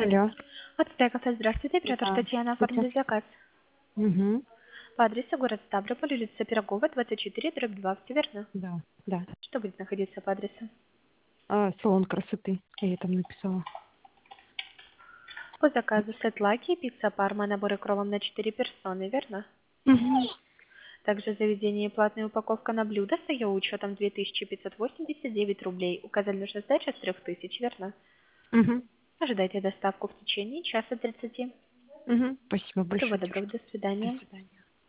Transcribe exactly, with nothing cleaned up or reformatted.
Алло. Отстая кафе, здравствуйте, оператор Да, Татьяна, здравствуйте. оформили заказ. Угу. По адресу город Ставрополь, улица Пирогова, двадцать четыре, дробь два, все верно? Да, да. Что будет находиться по адресу? А, салон красоты. Я ей там написала. По заказу сет лаки, пицца парма, наборы кровом на четыре персоны, верно? Угу. Также в заведении платная упаковка на блюдо с ее учетом две тысячи пятьсот восемьдесят девять рублей. Указали нужная сдача с трех тысяч, верно? Угу. Ожидайте доставку в течение часа тридцати. Угу. Спасибо Всего большое, доброго, девушка. до До свидания. свидания.